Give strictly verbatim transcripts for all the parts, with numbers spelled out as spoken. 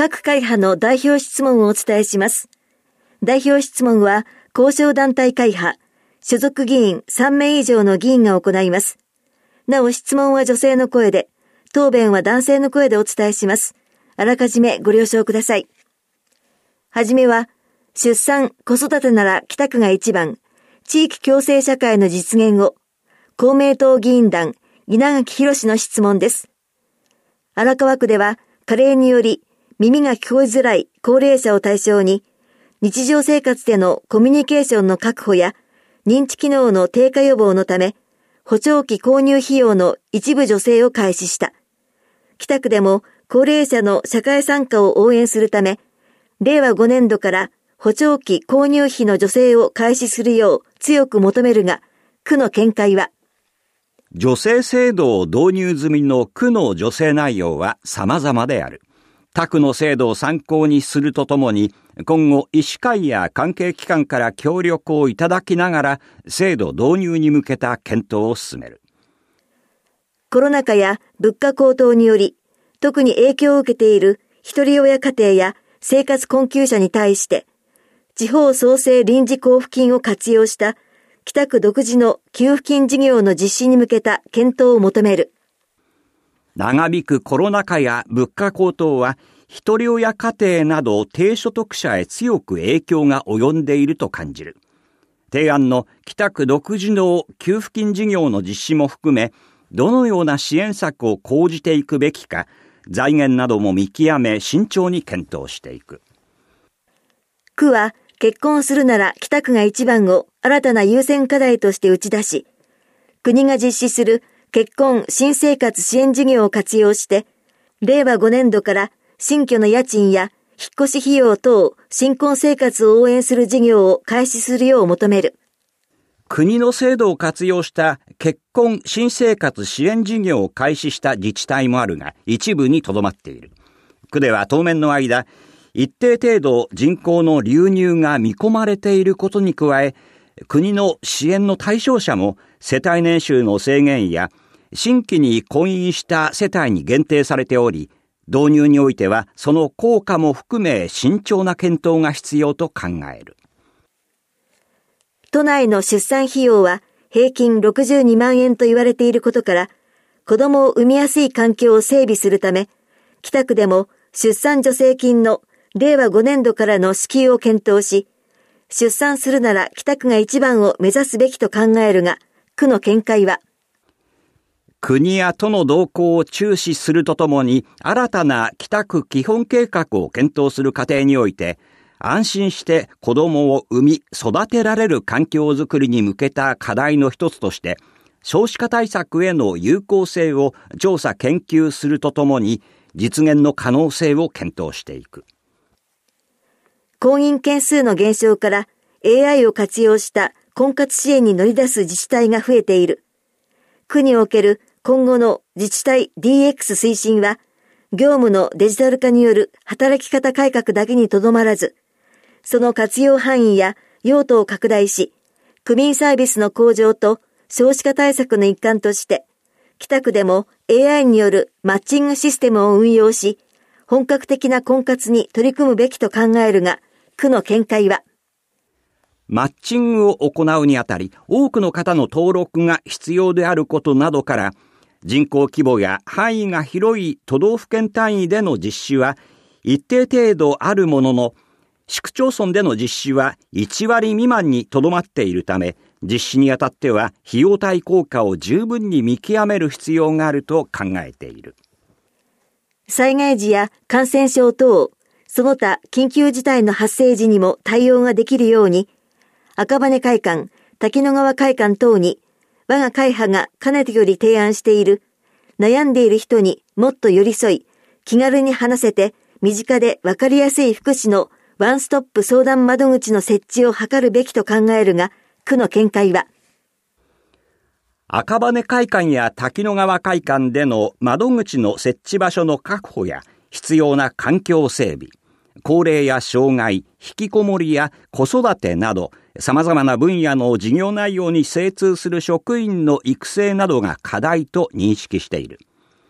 各会派の代表質問をお伝えします。代表質問は、交渉団体会派、所属議員さんめい以上の議員が行います。なお質問は女性の声で、答弁は男性の声でお伝えします。あらかじめご了承ください。はじめは、出産・子育てなら北区が一番、地域共生社会の実現を、公明党議員団、稲垣博の質問です。荒川区では、加齢により耳が聞こえづらい高齢者を対象に、日常生活でのコミュニケーションの確保や、認知機能の低下予防のため、補聴器購入費用の一部助成を開始した。北区でも高齢者の社会参加を応援するため、れいわごねんどから補聴器購入費の助成を開始するよう強く求めるが、区の見解は、 助成制度を導入済みの区の助成内容は様々である。他区の制度を参考にするとともに、今後医師会や関係機関から協力をいただきながら、制度導入に向けた検討を進める。 コロナ禍や物価高騰により、特に影響を受けている一人親家庭や生活困窮者に対して、地方創生臨時交付金を活用した北区独自の給付金事業の実施に向けた検討を求める。 長引くコロナ禍や物価高騰は、一人親家庭など低所得者へ強く影響が及んでいると感じる。提案の北区独自の給付金事業の実施も含め、どのような支援策を講じていくべきか、財源なども見極め慎重に検討していく。 区は結婚するなら北区が一番を新たな優先課題として打ち出し、国が実施する結婚・新生活支援事業を活用して、れいわごねんどから新居の家賃や引っ越し費用等新婚生活を応援する事業を開始するよう求める。 国の制度を活用した結婚・新生活支援事業を開始した自治体もあるが、一部にとどまっている。区では当面の間、一定程度人口の流入が見込まれていることに加え、国の支援の対象者も世帯年収の制限や新規に婚姻した世帯に限定されており、導入においてはその効果も含め慎重な検討が必要と考える。 都内の出産費用は平均ろくじゅうにまんえんと言われていることから、子供を産みやすい環境を整備するため、北区でも出産助成金のれいわごねんどからの支給を検討し、出産するなら北区が一番を目指すべきと考えるが、区の見解は、 国や都の動向を注視するとともに、新たな北区基本計画を検討する過程において、安心して子供を産み育てられる環境づくりに向けた課題の一つとして、少子化対策への有効性を調査研究するとともに、実現の可能性を検討していく。 婚姻件数の減少から エーアイ を活用した婚活支援に乗り出す自治体が増えている。区における今後の自治体 ディーエックス 推進は、業務のデジタル化による働き方改革だけにとどまらず、その活用範囲や用途を拡大し、区民サービスの向上と少子化対策の一環として、北区でも エーアイ によるマッチングシステムを運用し、本格的な婚活に取り組むべきと考えるが、区の見解は、 マッチングを行うにあたり、多くの方の登録が必要であることなどから、人口規模や範囲が広い都道府県単位での実施は一定程度あるものの、市区町村での実施はいちわり未満にとどまっているため、実施にあたっては費用対効果を十分に見極める必要があると考えている。 災害時や感染症等、その他緊急事態の発生時にも対応ができるように、赤羽会館、滝野川会館等に我が会派がかねてより提案している、悩んでいる人にもっと寄り添い、気軽に話せて身近でわかりやすい福祉のワンストップ相談窓口の設置を図るべきと考えるが、区の見解は、 赤羽会館や滝野川会館での窓口の設置場所の確保や必要な環境整備、高齢や障害、引きこもりや子育てなど様々な分野の事業内容に精通する職員の育成などが課題と認識している。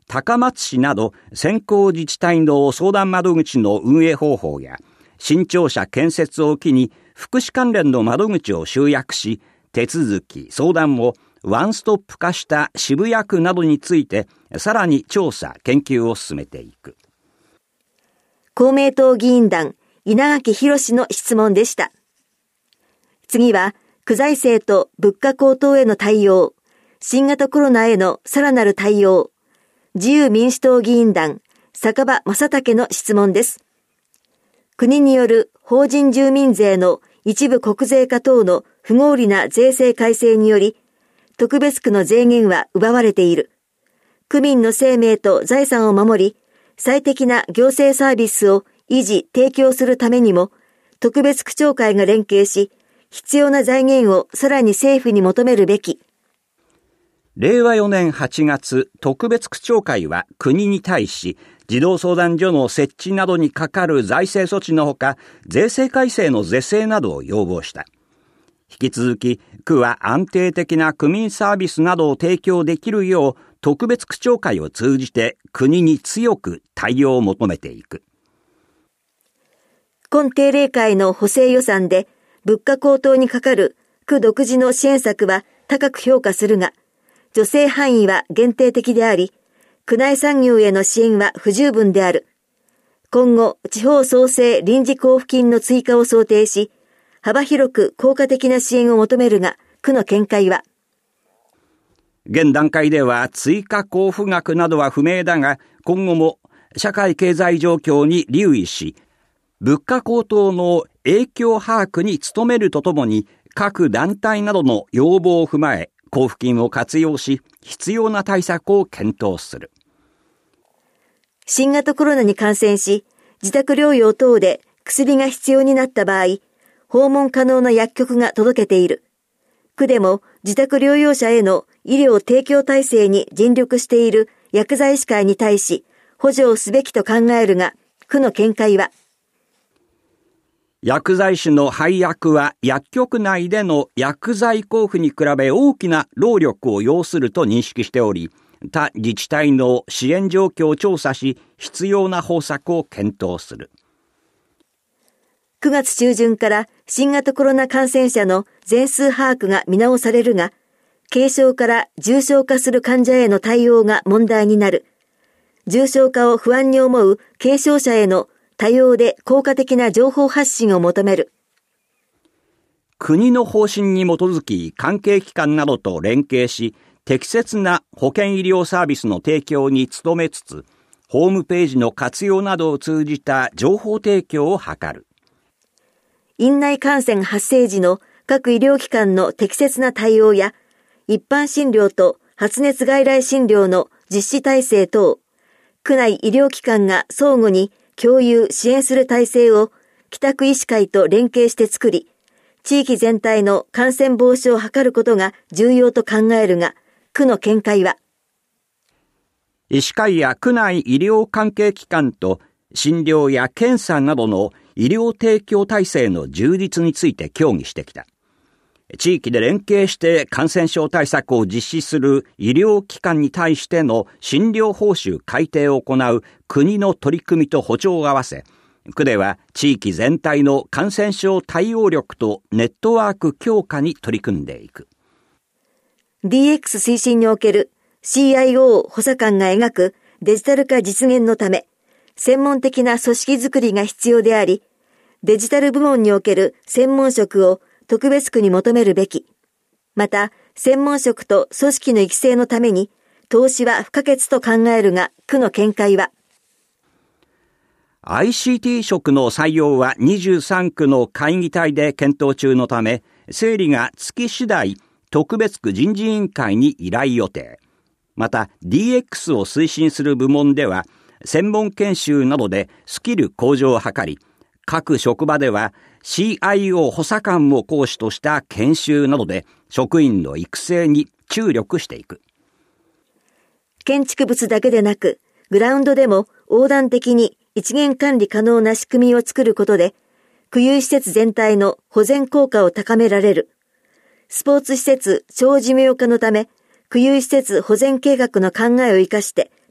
高松市など先行自治体の相談窓口の運営方法や新庁舎建設を機に福祉関連の窓口を集約し、手続き、相談をワンストップ化した渋谷区などについてさらに調査、研究を進めていく。 公明党議員団稲垣博の質問でした。次は、区財政と物価高騰への対応、新型コロナへのさらなる対応、自由民主党議員団坂場正武の質問です。国による法人住民税の一部国税化等の不合理な税制改正により、特別区の税源は奪われている。区民の生命と財産を守り、最適な行政サービスを維持・提供するためにも、特別区長会が連携し、必要な財源をさらに政府に求めるべき。 れいわよねんはちがつ、特別区長会は国に対し、児童相談所の設置などにかかる財政措置のほか、税制改正の是正などを要望した。引き続き、区は安定的な区民サービスなどを提供できるよう、特別区長会を通じて国に強く対応を求めていく。 今定例会の補正予算で、物価高騰にかかる区独自の支援策は高く評価するが、助成範囲は限定的であり、区内産業への支援は不十分である。今後、地方創生臨時交付金の追加を想定し、幅広く効果的な支援を求めるが、区の見解は、 現段階では追加交付額などは不明だが、今後も社会経済状況に留意し、物価高騰の影響把握に努めるとともに、各団体などの要望を踏まえ、交付金を活用し、必要な対策を検討する。 新型コロナに感染し、自宅療養等で薬が必要になった場合、訪問可能な薬局が届けている。区でも自宅療養者への医療提供体制に尽力している薬剤師会に対し、補助をすべきと考えるが、区の見解は、 薬剤師の配薬は薬局内での薬剤交付に比べ大きな労力を要すると認識しており、他自治体の支援状況を調査し、必要な方策を検討する。 くがつちゅうじゅんから新型コロナ感染者の全数把握が見直されるが、軽症から重症化する患者への対応が問題になる。重症化を不安に思う軽症者への多様で効果的な情報発信を求める。 国の方針に基づき関係機関などと連携し、適切な保健医療サービスの提供に努めつつ、ホームページの活用などを通じた情報提供を図る。 院内感染発生時の各医療機関の適切な対応や、一般診療と発熱外来診療の実施体制等、区内医療機関が相互に共有・支援する体制を北区医師会と連携して作り、地域全体の感染防止を図ることが重要と考えるが、区の見解は、 医師会や区内医療関係機関と診療や検査などの医療提供体制の充実について協議してきた。地域で連携して感染症対策を実施する医療機関に対しての診療報酬改定を行う国の取り組みと歩調を合わせ、区では地域全体の感染症対応力とネットワーク強化に取り組んでいく。 ディーエックス 推進における シーアイオー 補佐官が描くデジタル化実現のため、専門的な組織づくりが必要であり、デジタル部門における専門職を特別区に求めるべき。また、専門職と組織の育成のために、投資は不可欠と考えるが、区の見解は、 アイシーティー 職の採用はにじゅうさんくの会議体で検討中のため、整理がつき次第、特別区人事委員会に依頼予定。また、ディーエックス を推進する部門では、専門研修などでスキル向上を図り、各職場では シーアイオー 補佐官を講師とした研修などで職員の育成に注力していく。 建築物だけでなく、グラウンドでも横断的に一元管理可能な仕組みを作ることで、区有施設全体の保全効果を高められる。スポーツ施設長寿命化のため、区有施設保全計画の考えを生かして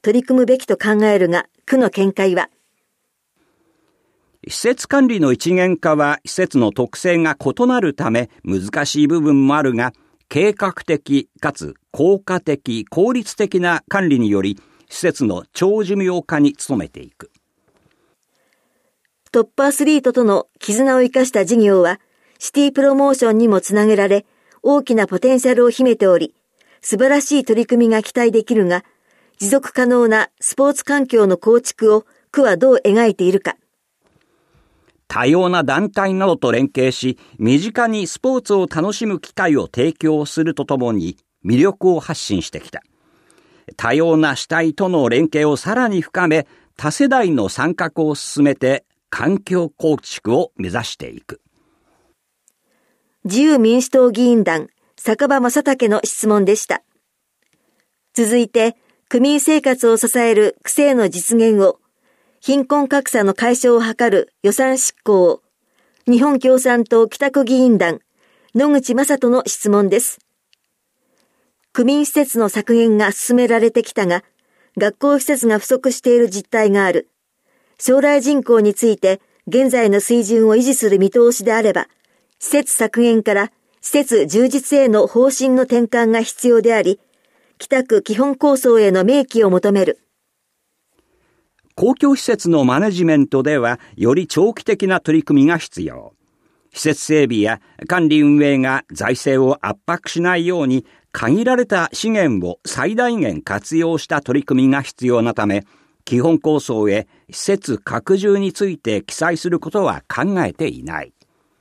取り組むべきと考えるが、区の見解は、 施設管理の一元化は施設の特性が異なるため難しい部分もあるが、計画的かつ効果的、効率的な管理により、施設の長寿命化に努めていく。 トップアスリートとの絆を生かした事業は、シティプロモーションにもつなげられ、大きなポテンシャルを秘めており、素晴らしい取り組みが期待できるが、持続可能なスポーツ環境の構築を区はどう描いているか。 多様な団体などと連携し、身近にスポーツを楽しむ機会を提供するとともに魅力を発信してきた。多様な主体との連携をさらに深め、多世代の参画を進めて環境構築を目指していく。 自由民主党議員団、坂場正武の質問でした。続いて、区民生活を支える区政の実現を、貧困格差の解消を図る予算執行を、日本共産党北区議員団、野口正人の質問です。区民施設の削減が進められてきたが、学校施設が不足している実態がある。将来人口について現在の水準を維持する見通しであれば、施設削減から施設充実への方針の転換が必要であり、北区基本構想への明記を求める。 公共施設のマネジメントでは、より長期的な取り組みが必要。施設整備や管理運営が財政を圧迫しないように、限られた資源を最大限活用した取り組みが必要なため、基本構想へ施設拡充について記載することは考えていない。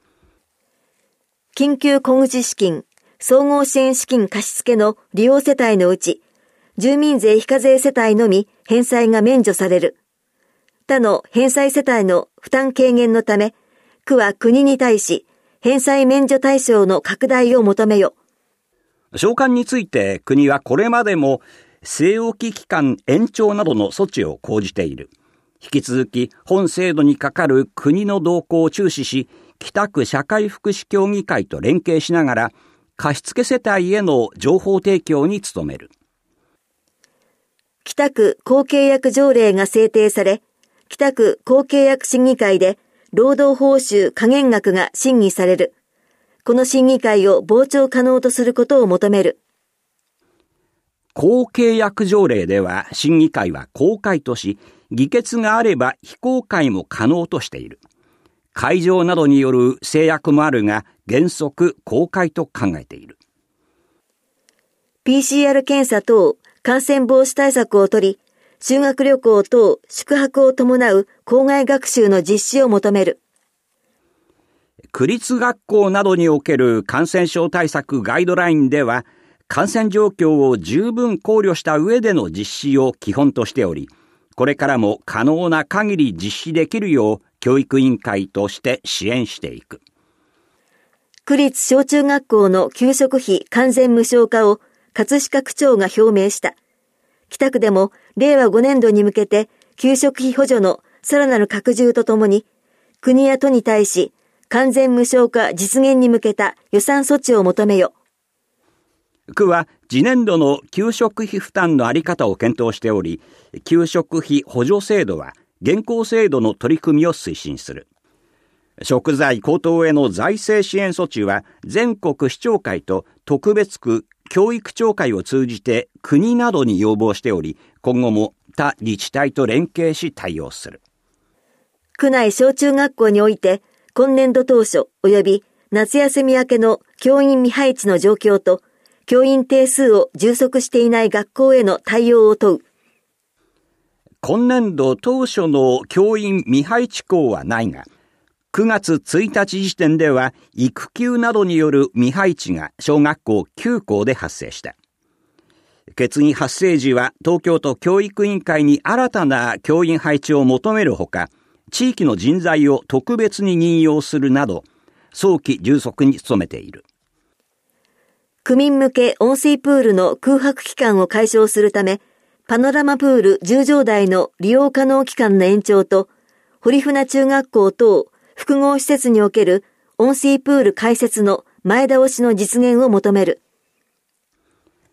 緊急小口資金、総合支援資金貸付の利用世帯のうち、住民税非課税世帯のみ返済が免除される。他の返済世帯の負担軽減のため、区は国に対し、返済免除対象の拡大を求めよ。 償還について国はこれまでも据え置き期間延長などの措置を講じている。引き続き本制度にかかる国の動向を注視し、北区社会福祉協議会と連携しながら貸付世帯への情報提供に努める。 北区公契約条例が制定され、北区公契約審議会で労働報酬加減額が審議される。この審議会を傍聴可能とすることを求める。 公契約条例では審議会は公開とし、議決があれば非公開も可能としている。会場などによる制約もあるが、原則公開と考えている。 ピーシーアール 検査等感染防止対策を取り、修学旅行等宿泊を伴う校外学習の実施を求める。 区立学校などにおける感染症対策ガイドラインでは、感染状況を十分考慮した上での実施を基本としており、これからも可能な限り実施できるよう教育委員会として支援していく。 区立小中学校の給食費完全無償化を葛飾区長が表明した。北区でもれいわごねんどに向けて給食費補助のさらなる拡充とともに、国や都に対し完全無償化実現に向けた予算措置を求めよ。 区は次年度の給食費負担のあり方を検討しており、給食費補助制度は現行制度の取り組みを推進する。食材高騰への財政支援措置は全国市長会と特別区教育長会を通じて国などに要望しており、今後も他自治体と連携し対応する。 区内小中学校において今年度当初及び夏休み明けの教員未配置の状況と教員定数を充足していない学校への対応を問う。 今年度当初の教員未配置校はないが、くがつついたち時点では育休などによる未配置が小学校きゅうこうで発生した。決議発生時は東京都教育委員会に新たな教員配置を求めるほか、地域の人材を特別に任用するなど、早期充足に努めている。 区民向け温水プールの空白期間を解消するため、パノラマプールじゅうじょうだいの利用可能期間の延長と、堀船中学校等複合施設における温水プール開設の前倒しの実現を求める。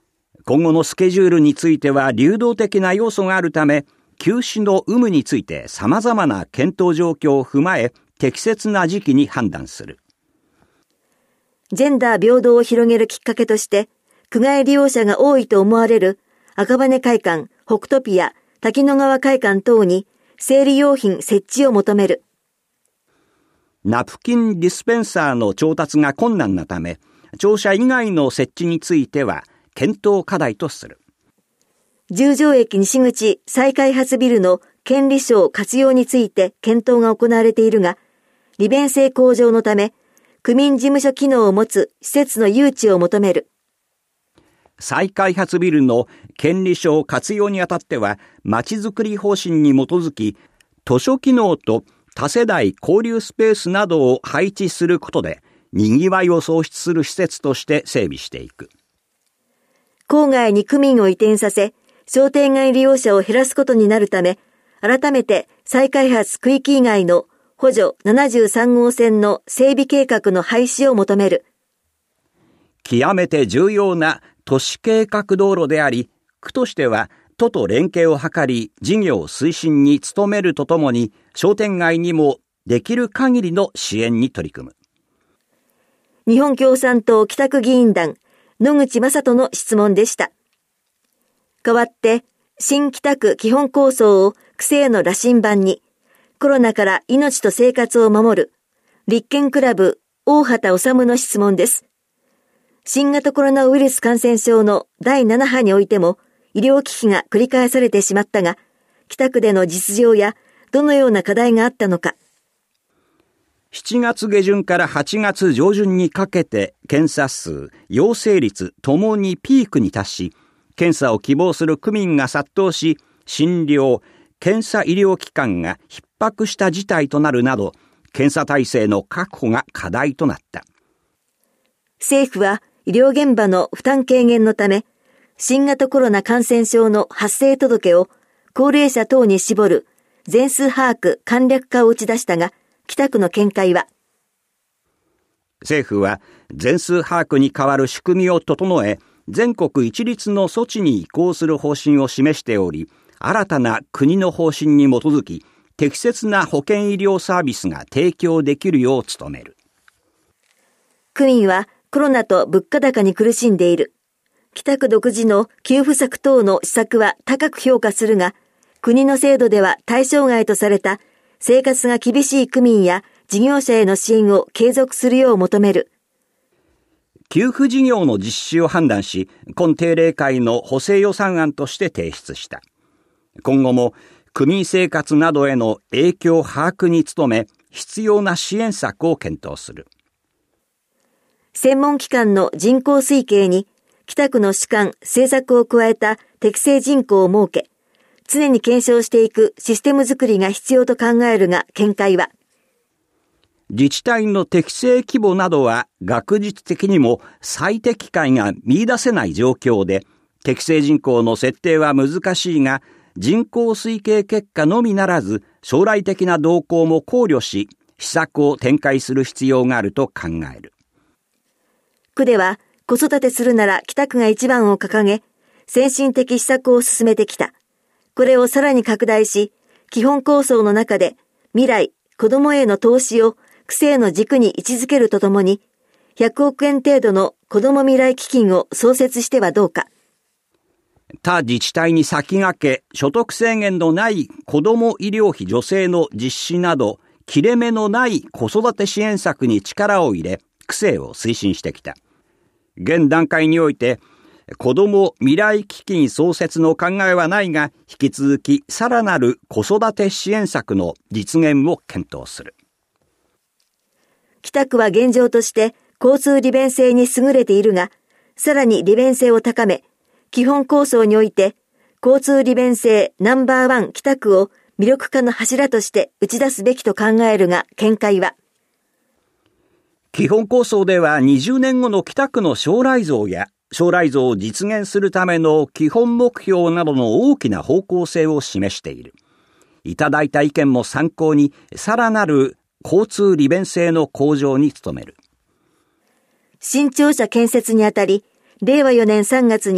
今後のスケジュールについては流動的な要素があるため、休止の有無について様々な検討状況を踏まえ、適切な時期に判断する。 ジェンダー平等を広げるきっかけとして、区外利用者が多いと思われる赤羽会館、北トピア、滝野川会館等に生理用品設置を求める。 ナプキンディスペンサーの調達が困難なため、庁舎以外の設置については検討課題とする。 十条駅西口再開発ビルの権利書活用について検討が行われているが、利便性向上のため、区民事務所機能を持つ施設の誘致を求める。 再開発ビルの権利書活用にあたっては、まちづくり方針に基づき、図書機能と多世代交流スペースなどを配置することで、賑わいを創出する施設として整備していく。 郊外に区民を移転させ、商店街利用者を減らすことになるため、改めて再開発区域以外の補助ななじゅうさんごうせんの整備計画の廃止を求める。 極めて重要な都市計画道路であり、区としては都と連携を図り、事業推進に努めるとともに、商店街にもできる限りの支援に取り組む。 日本共産党北区議員団、野口正人の質問でした。代わって、新北区基本構想を区政の羅針盤に、コロナから命と生活を守る、立憲クラブ大畑治の質問です。新型コロナウイルス感染症のだいなな波においても、医療危機が繰り返されてしまったが、北区での実情やどのような課題があったのか。 しちがつげじゅんからはちがつじょうじゅんにかけて検査数、陽性率ともにピークに達し、検査を希望する区民が殺到し、診療、検査医療機関が逼迫した事態となるなど、検査体制の確保が課題となった。 政府は医療現場の負担軽減のため、新型コロナ感染症の発生届を高齢者等に絞る全数把握簡略化を打ち出したが、北区の見解は、 政府は全数把握に代わる仕組みを整え、全国一律の措置に移行する方針を示しており、新たな国の方針に基づき、適切な保健医療サービスが提供できるよう努める。 区民はコロナと物価高に苦しんでいる。北区独自の給付策等の施策は高く評価するが、国の制度では対象外とされた生活が厳しい区民や事業者への支援を継続するよう求める。 給付事業の実施を判断し、今定例会の補正予算案として提出した。今後も区民生活などへの影響把握に努め、必要な支援策を検討する。 専門機関の人口推計に北区の主管・政策を加えた適正人口を設け、常に検証していくシステム作りが必要と考えるが、見解は、 自治体の適正規模などは学術的にも最適解が見出せない状況で、適正人口の設定は難しいが、人口推計結果のみならず、将来的な動向も考慮し、施策を展開する必要があると考える。 区では、子育てするなら北区が一番を掲げ、先進的施策を進めてきた。これをさらに拡大し、基本構想の中で未来、子どもへの投資を区政の軸に位置づけるとともに、ひゃくおくえん程度の子ども未来基金を創設してはどうか。 他自治体に先駆け、所得制限のない子ども医療費助成の実施など、切れ目のない子育て支援策に力を入れ、区政を推進してきた。現段階において、子ども未来基金創設の考えはないが、引き続きさらなる子育て支援策の実現を検討する。 北区は現状として交通利便性に優れているが、さらに利便性を高め、基本構想において交通利便性ナンバーワン北区を魅力化の柱として打ち出すべきと考えるが、見解は、 基本構想ではにじゅうねんごの北区の将来像や将来像を実現するための基本目標などの大きな方向性を示している。いただいた意見も参考に、さらなる交通利便性の向上に努める。 新庁舎建設にあたり、れいわよねんさんがつに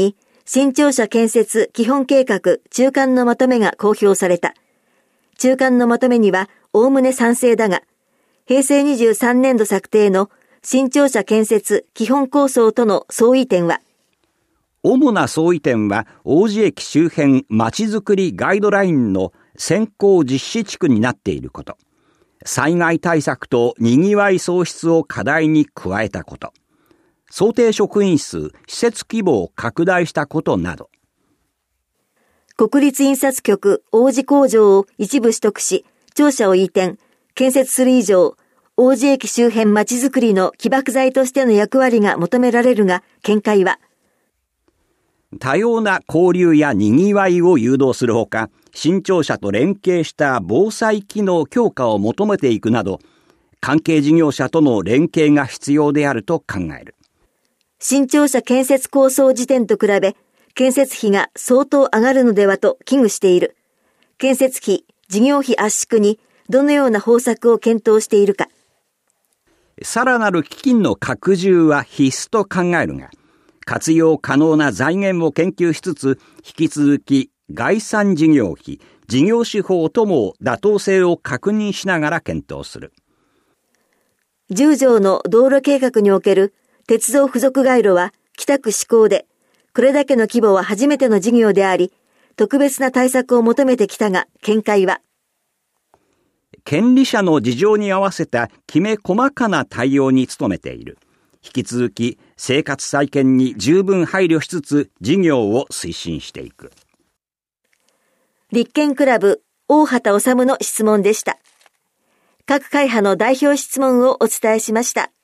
新庁舎建設基本計画中間のまとめが公表された。中間のまとめにはおおむね賛成だが、平成にじゅうさんねんど策定の新庁舎建設基本構想との相違点は、 主な相違点は王子駅周辺まちづくりガイドラインの先行実施地区になっていること、災害対策とにぎわい創出を課題に加えたこと、想定職員数、施設規模を拡大したことなど。 国立印刷局王子工場を一部取得し、庁舎を移転、建設する以上、王子駅周辺まちづくりの起爆剤としての役割が求められるが、見解は、 多様な交流やにぎわいを誘導するほか、新庁舎と連携した防災機能強化を求めていくなど、関係事業者との連携が必要であると考える。 新庁舎建設構想時点と比べ、建設費が相当上がるのではと危惧している。建設費、事業費圧縮にどのような方策を検討しているか。 さらなる基金の拡充は必須と考えるが、活用可能な財源を研究しつつ、引き続き概算事業費、事業手法とも妥当性を確認しながら検討する。 じゅう条の道路計画における鉄道付属街路は北区施行で、これだけの規模は初めての事業であり、特別な対策を求めてきたが、見解は、 権利者の事情に合わせたきめ細かな対応に努めている。引き続き生活再建に十分配慮しつつ事業を推進していく。 立憲クラブ大畑治の質問でした。各会派の代表質問をお伝えしました。